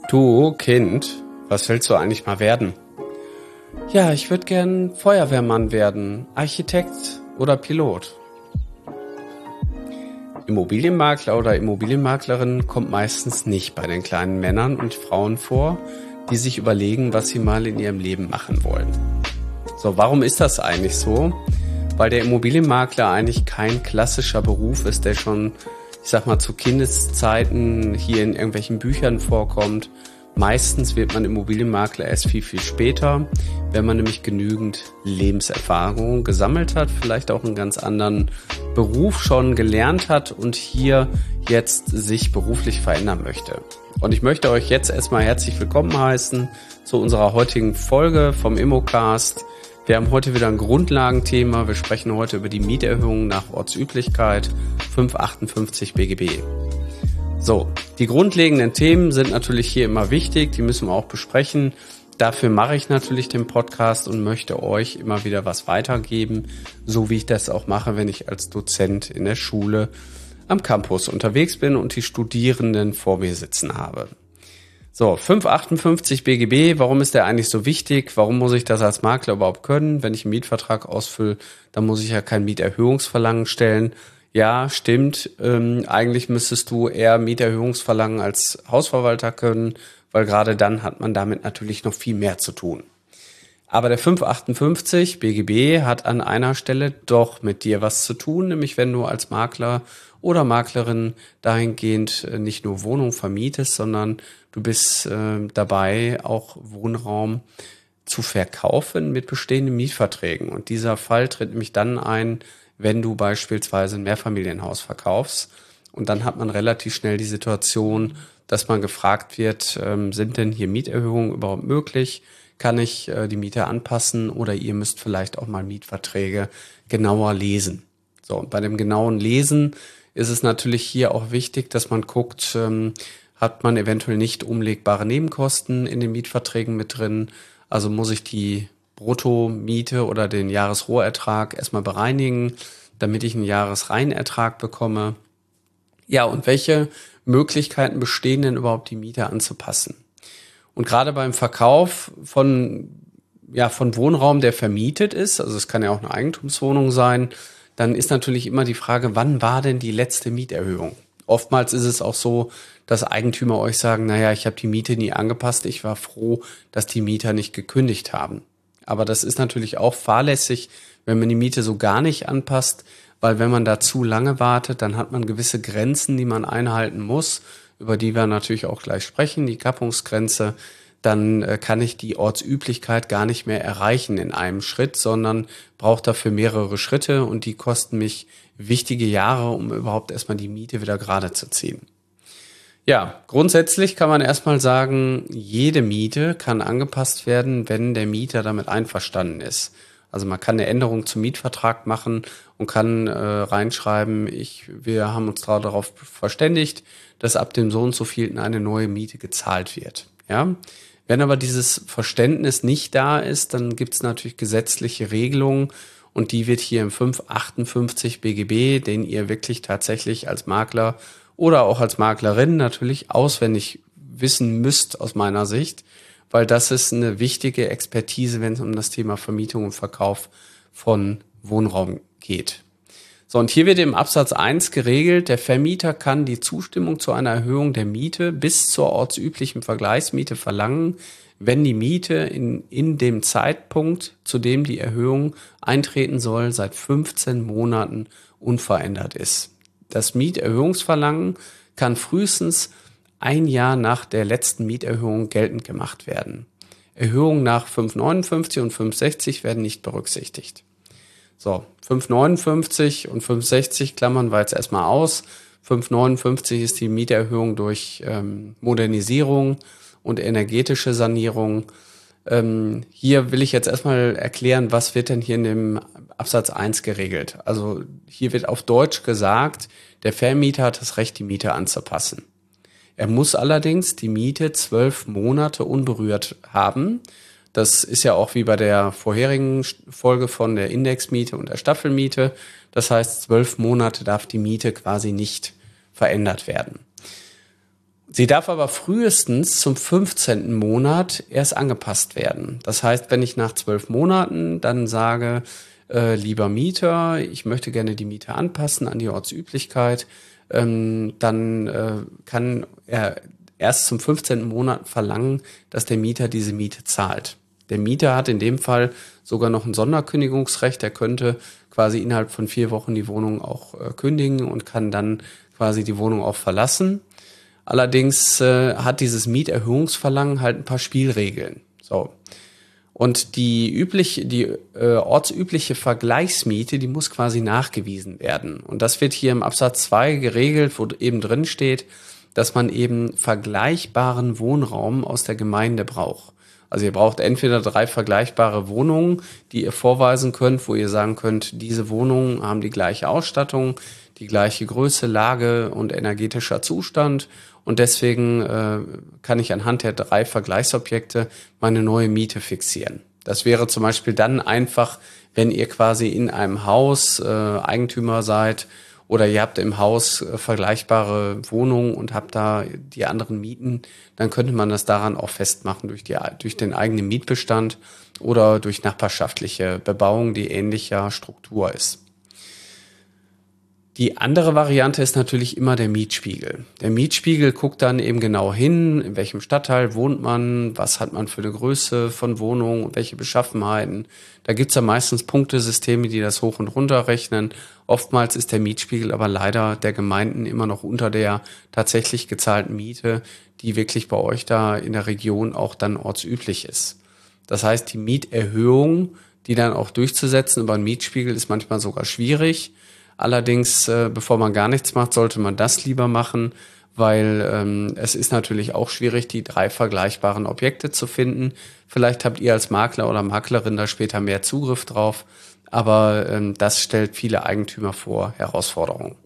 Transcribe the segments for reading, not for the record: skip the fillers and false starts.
Du, Kind, was willst du eigentlich mal werden? Ja, ich würde gern Feuerwehrmann werden, Architekt oder Pilot. Immobilienmakler oder Immobilienmaklerin kommt meistens nicht bei den kleinen Männern und Frauen vor, die sich überlegen, was sie mal in ihrem Leben machen wollen. So, warum ist das eigentlich so? Weil der Immobilienmakler eigentlich kein klassischer Beruf ist, der schon, ich sag mal, zu Kindeszeiten hier in irgendwelchen Büchern vorkommt. Meistens wird man Immobilienmakler erst viel, viel später, wenn man nämlich genügend Lebenserfahrung gesammelt hat, vielleicht auch einen ganz anderen Beruf schon gelernt hat und hier jetzt sich beruflich verändern möchte. Und ich möchte euch jetzt erstmal herzlich willkommen heißen zu unserer heutigen Folge vom Immocast. Wir haben heute wieder ein Grundlagenthema. Wir sprechen heute über die Mieterhöhung nach Ortsüblichkeit 558 BGB. So, die grundlegenden Themen sind natürlich hier immer wichtig, die müssen wir auch besprechen. Dafür mache ich natürlich den Podcast und möchte euch immer wieder was weitergeben, so wie ich das auch mache, wenn ich als Dozent in der Schule am Campus unterwegs bin und die Studierenden vor mir sitzen habe. So, 558 BGB, warum ist der eigentlich so wichtig? Warum muss ich das als Makler überhaupt können? Wenn ich einen Mietvertrag ausfülle, dann muss ich ja kein Mieterhöhungsverlangen stellen. Ja, stimmt. Eigentlich müsstest du eher Mieterhöhungsverlangen als Hausverwalter können, weil gerade dann hat man damit natürlich noch viel mehr zu tun. Aber der 558 BGB hat an einer Stelle doch mit dir was zu tun, nämlich wenn du als Makler oder Maklerin dahingehend nicht nur Wohnung vermietest, sondern du bist dabei, auch Wohnraum zu verkaufen mit bestehenden Mietverträgen. Und dieser Fall tritt nämlich dann ein, wenn du beispielsweise ein Mehrfamilienhaus verkaufst. Und dann hat man relativ schnell die Situation, dass man gefragt wird, sind denn hier Mieterhöhungen überhaupt möglich? Kann ich die Miete anpassen oder ihr müsst vielleicht auch mal Mietverträge genauer lesen? So, und bei dem genauen Lesen ist es natürlich hier auch wichtig, dass man guckt, hat man eventuell nicht umlegbare Nebenkosten in den Mietverträgen mit drin? Also muss ich die Bruttomiete oder den Jahresrohertrag erstmal bereinigen, damit ich einen Jahresreinertrag bekomme. Ja, und welche Möglichkeiten bestehen denn überhaupt, die Miete anzupassen? Und gerade beim Verkauf von Wohnraum, der vermietet ist, also es kann ja auch eine Eigentumswohnung sein, dann ist natürlich immer die Frage, wann war denn die letzte Mieterhöhung? Oftmals ist es auch so, dass Eigentümer euch sagen, naja, ich habe die Miete nie angepasst, ich war froh, dass die Mieter nicht gekündigt haben. Aber das ist natürlich auch fahrlässig, wenn man die Miete so gar nicht anpasst, weil wenn man da zu lange wartet, dann hat man gewisse Grenzen, die man einhalten muss, über die wir natürlich auch gleich sprechen, die Kappungsgrenze. Dann kann ich die Ortsüblichkeit gar nicht mehr erreichen in einem Schritt, sondern brauche dafür mehrere Schritte und die kosten mich wichtige Jahre, um überhaupt erstmal die Miete wieder gerade zu ziehen. Ja, grundsätzlich kann man erstmal sagen, jede Miete kann angepasst werden, wenn der Mieter damit einverstanden ist. Also man kann eine Änderung zum Mietvertrag machen und kann reinschreiben, wir haben uns darauf verständigt, dass ab dem so und so vielten eine neue Miete gezahlt wird. Ja, wenn aber dieses Verständnis nicht da ist, dann gibt es natürlich gesetzliche Regelungen und die wird hier im 558 BGB, den ihr wirklich tatsächlich als Makler oder auch als Maklerin natürlich auswendig wissen müsst aus meiner Sicht, weil das ist eine wichtige Expertise, wenn es um das Thema Vermietung und Verkauf von Wohnraum geht. So, und hier wird im Absatz 1 geregelt, der Vermieter kann die Zustimmung zu einer Erhöhung der Miete bis zur ortsüblichen Vergleichsmiete verlangen, wenn die Miete in dem Zeitpunkt, zu dem die Erhöhung eintreten soll, seit 15 Monaten unverändert ist. Das Mieterhöhungsverlangen kann frühestens ein Jahr nach der letzten Mieterhöhung geltend gemacht werden. Erhöhungen nach 559 und 560 werden nicht berücksichtigt. So, 559 und 560 klammern wir jetzt erstmal aus. 559 ist die Mieterhöhung durch Modernisierung und energetische Sanierung. Hier will ich jetzt erstmal erklären, was wird denn hier in dem Absatz 1 geregelt. Also hier wird auf Deutsch gesagt, der Vermieter hat das Recht, die Miete anzupassen. Er muss allerdings die Miete 12 Monate unberührt haben. Das ist ja auch wie bei der vorherigen Folge von der Indexmiete und der Staffelmiete. Das heißt, 12 Monate darf die Miete quasi nicht verändert werden. Sie darf aber frühestens zum 15. Monat erst angepasst werden. Das heißt, wenn ich nach 12 Monaten dann sage, lieber Mieter, ich möchte gerne die Miete anpassen an die Ortsüblichkeit, dann kann er erst zum 15. Monat verlangen, dass der Mieter diese Miete zahlt. Der Mieter hat in dem Fall sogar noch ein Sonderkündigungsrecht. Er könnte quasi innerhalb von 4 Wochen die Wohnung auch kündigen und kann dann quasi die Wohnung auch verlassen. Allerdings hat dieses Mieterhöhungsverlangen halt ein paar Spielregeln. So. Und die ortsübliche Vergleichsmiete, die muss quasi nachgewiesen werden. Und das wird hier im Absatz 2 geregelt, wo eben drin steht, dass man eben vergleichbaren Wohnraum aus der Gemeinde braucht. Also ihr braucht entweder 3 vergleichbare Wohnungen, die ihr vorweisen könnt, wo ihr sagen könnt, diese Wohnungen haben die gleiche Ausstattung, die gleiche Größe, Lage und energetischer Zustand. Und deswegen kann ich anhand der 3 Vergleichsobjekte meine neue Miete fixieren. Das wäre zum Beispiel dann einfach, wenn ihr quasi in einem Haus Eigentümer seid oder ihr habt im Haus vergleichbare Wohnungen und habt da die anderen Mieten, dann könnte man das daran auch festmachen durch den eigenen Mietbestand oder durch nachbarschaftliche Bebauung, die ähnlicher Struktur ist. Die andere Variante ist natürlich immer der Mietspiegel. Der Mietspiegel guckt dann eben genau hin, in welchem Stadtteil wohnt man, was hat man für eine Größe von Wohnung und welche Beschaffenheiten. Da gibt's ja meistens Punktesysteme, die das hoch und runter rechnen. Oftmals ist der Mietspiegel aber leider der Gemeinden immer noch unter der tatsächlich gezahlten Miete, die wirklich bei euch da in der Region auch dann ortsüblich ist. Das heißt, die Mieterhöhung, die dann auch durchzusetzen über einen Mietspiegel, ist manchmal sogar schwierig. Allerdings, bevor man gar nichts macht, sollte man das lieber machen, weil es ist natürlich auch schwierig, die 3 vergleichbaren Objekte zu finden. Vielleicht habt ihr als Makler oder Maklerin da später mehr Zugriff drauf, aber das stellt viele Eigentümer vor Herausforderungen.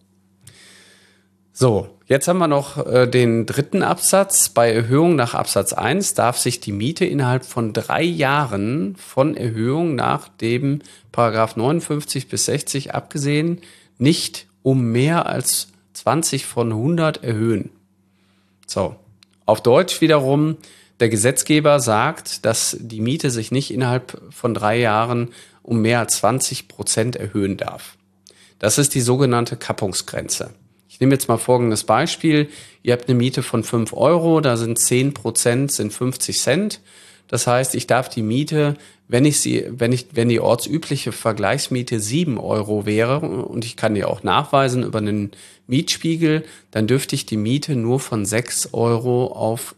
So, jetzt haben wir noch den 3. Absatz. Bei Erhöhung nach Absatz 1 darf sich die Miete innerhalb von 3 Jahren von Erhöhung nach dem Paragraph 59 bis 60 abgesehen nicht um mehr als 20 von 100 erhöhen. So, auf Deutsch wiederum, der Gesetzgeber sagt, dass die Miete sich nicht innerhalb von 3 Jahren um mehr als 20% erhöhen darf. Das ist die sogenannte Kappungsgrenze. Ich nehme jetzt mal folgendes Beispiel. Ihr habt eine Miete von 5 Euro, da sind 10% sind 50 Cent. Das heißt, ich darf die Miete, wenn die ortsübliche Vergleichsmiete 7 Euro wäre und ich kann die auch nachweisen über einen Mietspiegel, dann dürfte ich die Miete nur von 5 Euro auf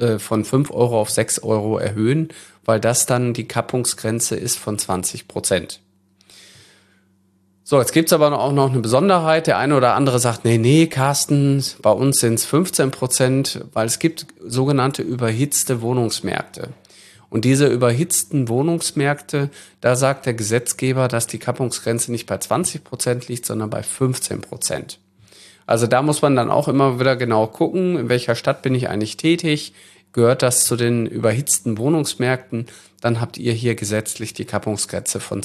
6 Euro erhöhen, weil das dann die Kappungsgrenze ist von 20%. So, jetzt gibt's aber auch noch eine Besonderheit. Der eine oder andere sagt, nee, Carsten, bei uns sind's 15%, weil es gibt sogenannte überhitzte Wohnungsmärkte. Und diese überhitzten Wohnungsmärkte, da sagt der Gesetzgeber, dass die Kappungsgrenze nicht bei 20% liegt, sondern bei 15%. Also da muss man dann auch immer wieder genau gucken, in welcher Stadt bin ich eigentlich tätig, gehört das zu den überhitzten Wohnungsmärkten, dann habt ihr hier gesetzlich die Kappungsgrenze von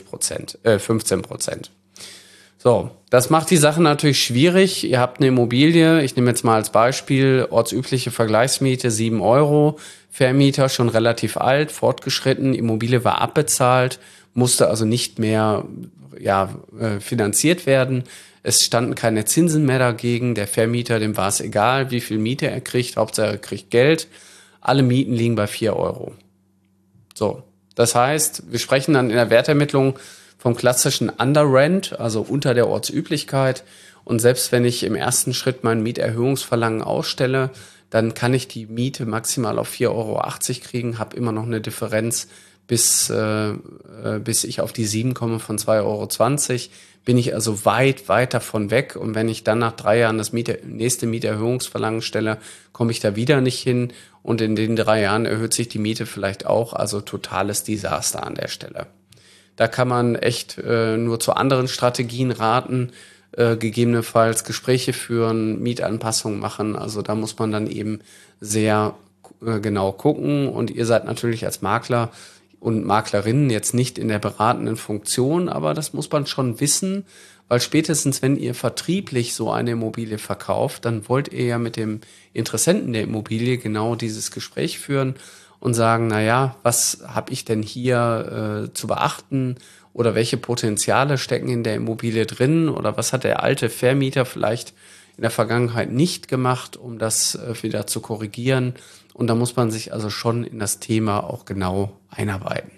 15%. So, das macht die Sache natürlich schwierig. Ihr habt eine Immobilie, ich nehme jetzt mal als Beispiel, ortsübliche Vergleichsmiete 7 Euro, Vermieter schon relativ alt, fortgeschritten, Immobilie war abbezahlt, musste also nicht mehr finanziert werden. Es standen keine Zinsen mehr dagegen. Der Vermieter, dem war es egal, wie viel Miete er kriegt. Hauptsache er kriegt Geld. Alle Mieten liegen bei 4 Euro. So, das heißt, wir sprechen dann in der Wertermittlung vom klassischen Underrent, also unter der Ortsüblichkeit. Und selbst wenn ich im ersten Schritt mein Mieterhöhungsverlangen ausstelle, dann kann ich die Miete maximal auf 4,80 Euro kriegen, habe immer noch eine Differenz, bis ich auf die 7 komme von 2,20 Euro. Bin ich also weit davon weg. Und wenn ich dann nach 3 Jahren das nächste Mieterhöhungsverlangen stelle, komme ich da wieder nicht hin. Und in den 3 Jahren erhöht sich die Miete vielleicht auch. Also totales Desaster an der Stelle. Da kann man echt nur zu anderen Strategien raten, gegebenenfalls Gespräche führen, Mietanpassungen machen. Also da muss man dann eben sehr genau gucken. Und ihr seid natürlich als Makler und Maklerinnen jetzt nicht in der beratenden Funktion, aber das muss man schon wissen, weil spätestens, wenn ihr vertrieblich so eine Immobilie verkauft, dann wollt ihr ja mit dem Interessenten der Immobilie genau dieses Gespräch führen und sagen, naja, was habe ich denn hier zu beachten oder welche Potenziale stecken in der Immobilie drin oder was hat der alte Vermieter vielleicht in der Vergangenheit nicht gemacht, um das wieder zu korrigieren. Und da muss man sich also schon in das Thema auch genau einarbeiten.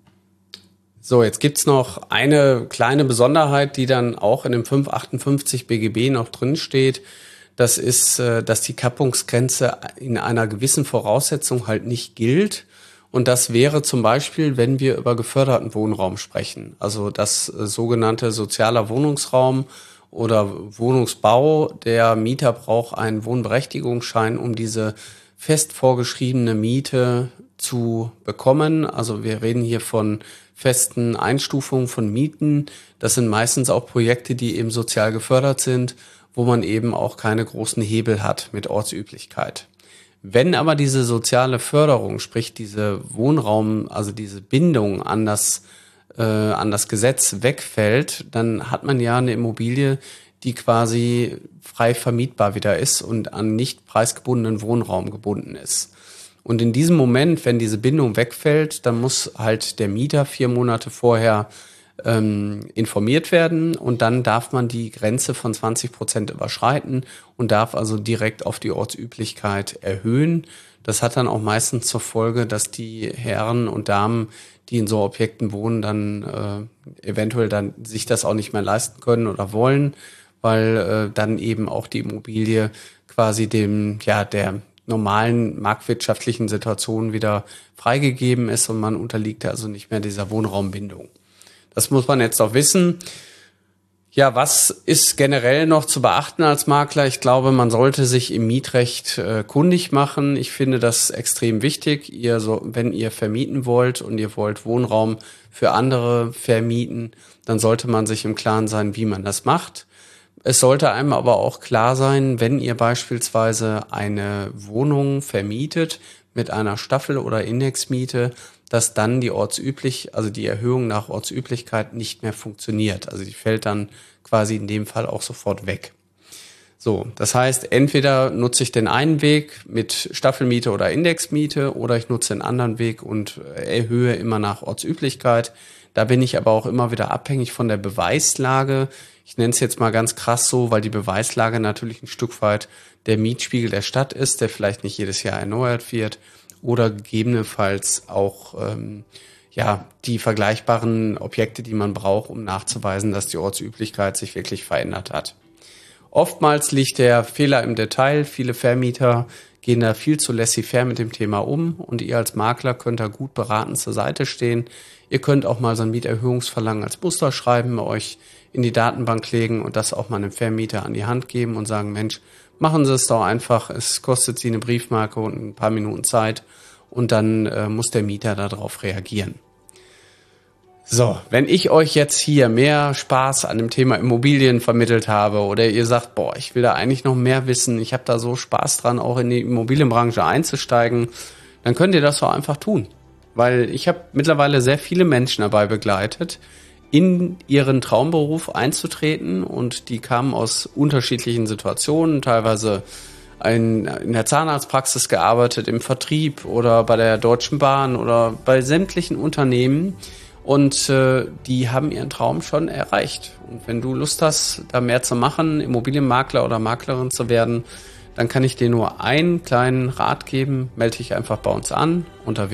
So, jetzt gibt's noch eine kleine Besonderheit, die dann auch in dem 558 BGB noch drin steht. Das ist, dass die Kappungsgrenze in einer gewissen Voraussetzung halt nicht gilt. Und das wäre zum Beispiel, wenn wir über geförderten Wohnraum sprechen. Also das sogenannte sozialer Wohnungsraum oder Wohnungsbau. Der Mieter braucht einen Wohnberechtigungsschein, um diese fest vorgeschriebene Miete zu bekommen. Also wir reden hier von festen Einstufungen von Mieten. Das sind meistens auch Projekte, die eben sozial gefördert sind, wo man eben auch keine großen Hebel hat mit Ortsüblichkeit. Wenn aber diese soziale Förderung, sprich diese Wohnraum, also diese Bindung an das Gesetz wegfällt, dann hat man ja eine Immobilie, die quasi frei vermietbar wieder ist und an nicht preisgebundenen Wohnraum gebunden ist. Und in diesem Moment, wenn diese Bindung wegfällt, dann muss halt der Mieter 4 Monate vorher informiert werden und dann darf man die Grenze von 20% überschreiten und darf also direkt auf die Ortsüblichkeit erhöhen. Das hat dann auch meistens zur Folge, dass die Herren und Damen, die in so Objekten wohnen, dann eventuell dann sich das auch nicht mehr leisten können oder wollen, weil dann eben auch die Immobilie quasi der normalen marktwirtschaftlichen Situation wieder freigegeben ist und man unterliegt also nicht mehr dieser Wohnraumbindung. Das muss man jetzt auch wissen. Ja, was ist generell noch zu beachten als Makler? Ich glaube, man sollte sich im Mietrecht kundig machen. Ich finde das extrem wichtig. Wenn ihr vermieten wollt und ihr wollt Wohnraum für andere vermieten, dann sollte man sich im Klaren sein, wie man das macht. Es sollte einem aber auch klar sein, wenn ihr beispielsweise eine Wohnung vermietet mit einer Staffel- oder Indexmiete, dass dann die Erhöhung nach Ortsüblichkeit nicht mehr funktioniert. Also die fällt dann quasi in dem Fall auch sofort weg. So, das heißt, entweder nutze ich den einen Weg mit Staffelmiete oder Indexmiete oder ich nutze den anderen Weg und erhöhe immer nach Ortsüblichkeit. Da bin ich aber auch immer wieder abhängig von der Beweislage. Ich nenne es jetzt mal ganz krass so, weil die Beweislage natürlich ein Stück weit der Mietspiegel der Stadt ist, der vielleicht nicht jedes Jahr erneuert wird oder gegebenenfalls auch die vergleichbaren Objekte, die man braucht, um nachzuweisen, dass die Ortsüblichkeit sich wirklich verändert hat. Oftmals liegt der Fehler im Detail. Viele Vermieter gehen da viel zu laissez-faire mit dem Thema um und ihr als Makler könnt da gut beraten zur Seite stehen. Ihr könnt auch mal so ein Mieterhöhungsverlangen als Muster schreiben, euch in die Datenbank legen und das auch mal einem Vermieter an die Hand geben und sagen, Mensch, machen Sie es doch einfach, es kostet Sie eine Briefmarke und ein paar Minuten Zeit und dann muss der Mieter darauf reagieren. So, wenn ich euch jetzt hier mehr Spaß an dem Thema Immobilien vermittelt habe oder ihr sagt, ich will da eigentlich noch mehr wissen, ich habe da so Spaß dran, auch in die Immobilienbranche einzusteigen, dann könnt ihr das doch einfach tun. Weil ich habe mittlerweile sehr viele Menschen dabei begleitet, in ihren Traumberuf einzutreten und die kamen aus unterschiedlichen Situationen, teilweise in der Zahnarztpraxis gearbeitet, im Vertrieb oder bei der Deutschen Bahn oder bei sämtlichen Unternehmen und die haben ihren Traum schon erreicht. Und wenn du Lust hast, da mehr zu machen, Immobilienmakler oder Maklerin zu werden, dann kann ich dir nur einen kleinen Rat geben. Melde dich einfach bei uns an unter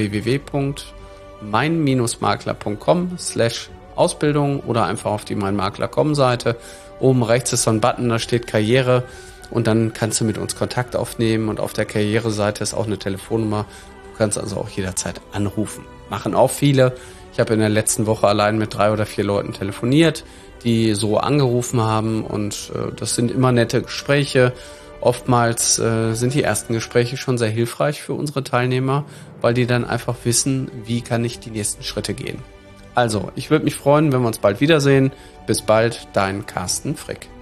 www.mein-makler.com/Ausbildung oder einfach auf die meinmakler.com Seite. Oben rechts ist so ein Button, da steht Karriere und dann kannst du mit uns Kontakt aufnehmen und auf der Karriereseite ist auch eine Telefonnummer. Du kannst also auch jederzeit anrufen. Machen auch viele. Ich habe in der letzten Woche allein mit 3 oder 4 Leuten telefoniert, die so angerufen haben und das sind immer nette Gespräche. Oftmals sind die ersten Gespräche schon sehr hilfreich für unsere Teilnehmer, weil die dann einfach wissen, wie kann ich die nächsten Schritte gehen. Also, ich würde mich freuen, wenn wir uns bald wiedersehen. Bis bald, dein Carsten Frick.